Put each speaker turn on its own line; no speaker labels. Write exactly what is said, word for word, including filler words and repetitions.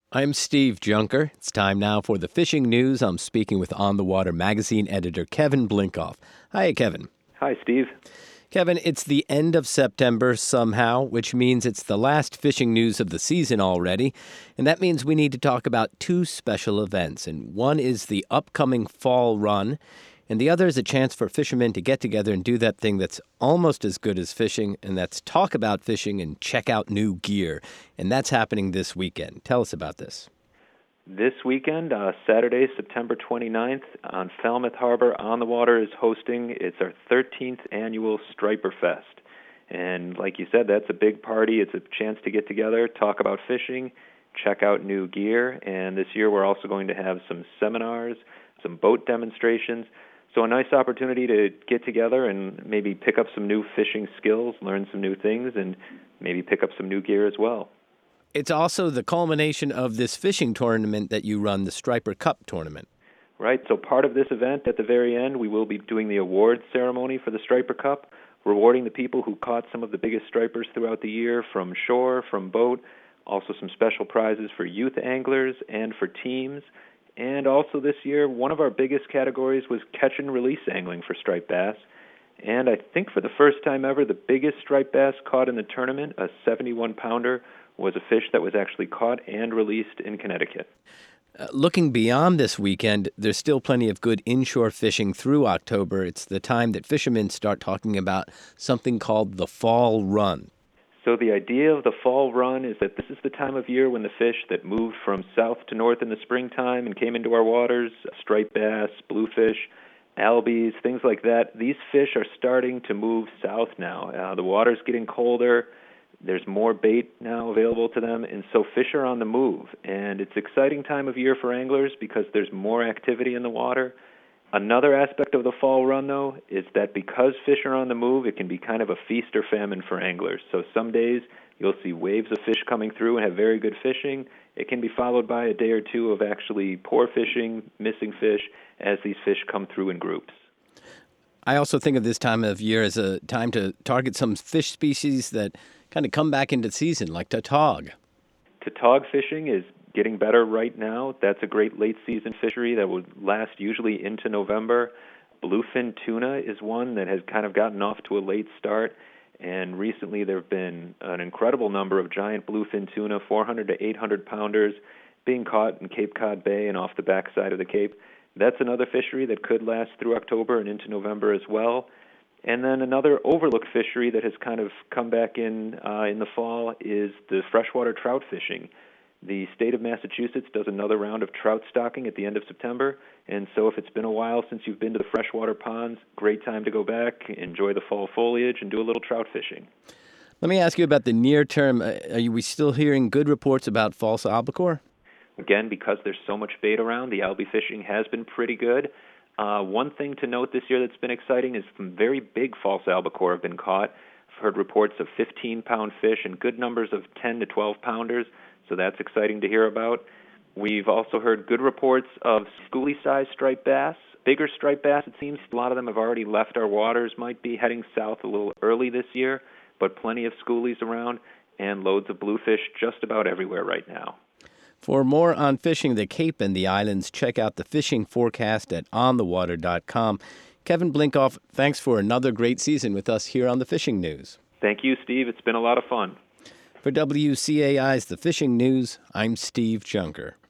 I'm Steve Junker. It's time now for the fishing news. I'm speaking with On the Water magazine editor Kevin Blinkoff. Hi, Kevin.
Hi, Steve.
Kevin, it's the end of September somehow, which means it's the last fishing news of the season already. And that means we need to talk about two special events. And one is the upcoming fall run, and the other is a chance for fishermen to get together and do that thing that's almost as good as fishing, and that's talk about fishing and check out new gear. And that's happening this weekend. Tell us about this.
This weekend, uh, Saturday, September twenty-ninth, on Falmouth Harbor, On the Water is hosting. It's our thirteenth annual Striper Fest. And like you said, that's a big party. It's a chance to get together, talk about fishing, check out new gear. And this year we're also going to have some seminars, some boat demonstrations. So a nice opportunity to get together and maybe pick up some new fishing skills, learn some new things, and maybe pick up some new gear as well.
It's also the culmination of this fishing tournament that you run, the Striper Cup tournament.
Right, so part of this event at the very end, we will be doing the awards ceremony for the Striper Cup, rewarding the people who caught some of the biggest stripers throughout the year from shore, from boat, also some special prizes for youth anglers and for teams. And also this year, one of our biggest categories was catch and release angling for striped bass. And I think for the first time ever, the biggest striped bass caught in the tournament, a seventy-one pounder, was a fish that was actually caught and released in Connecticut.
Uh, looking beyond this weekend, there's still plenty of good inshore fishing through October. It's the time that fishermen start talking about something called the fall run.
So the idea of the fall run is that this is the time of year when the fish that moved from south to north in the springtime and came into our waters, striped bass, bluefish, albies, things like that, these fish are starting to move south now. Uh, the water's getting colder. There's more bait now available to them, and so fish are on the move. And it's an exciting time of year for anglers because there's more activity in the water. Another aspect of the fall run, though, is that because fish are on the move, it can be kind of a feast or famine for anglers. So some days you'll see waves of fish coming through and have very good fishing. It can be followed by a day or two of actually poor fishing, missing fish, as these fish come through in groups.
I also think of this time of year as a time to target some fish species that kind of come back into season, like tautog.
Tautog fishing is getting better right now. That's a great late-season fishery that would last usually into November. Bluefin tuna is one that has kind of gotten off to a late start, and recently there have been an incredible number of giant bluefin tuna, four hundred to eight hundred pounders, being caught in Cape Cod Bay and off the backside of the Cape. That's another fishery that could last through October and into November as well. And then another overlooked fishery that has kind of come back in uh, in the fall is the freshwater trout fishing. The state of Massachusetts does another round of trout stocking at the end of September, and so if it's been a while since you've been to the freshwater ponds, great time to go back, enjoy the fall foliage, and do a little trout fishing.
Let me ask you about the near term. Uh, are we still hearing good reports about false albacore?
Again, because there's so much bait around, the albie fishing has been pretty good. Uh, one thing to note this year that's been exciting is some very big false albacore have been caught. I've heard reports of fifteen-pound fish and good numbers of ten to twelve pounders, so that's exciting to hear about. We've also heard good reports of schoolie-sized striped bass. Bigger striped bass, it seems a lot of them have already left our waters, might be heading south a little early this year, but plenty of schoolies around and loads of bluefish just about everywhere right now.
For more on fishing the Cape and the islands, check out the fishing forecast at on the water dot com. Kevin Blinkoff, thanks for another great season with us here on the Fishing News.
Thank you, Steve. It's been a lot of fun.
For W C A I's The Fishing News, I'm Steve Junker.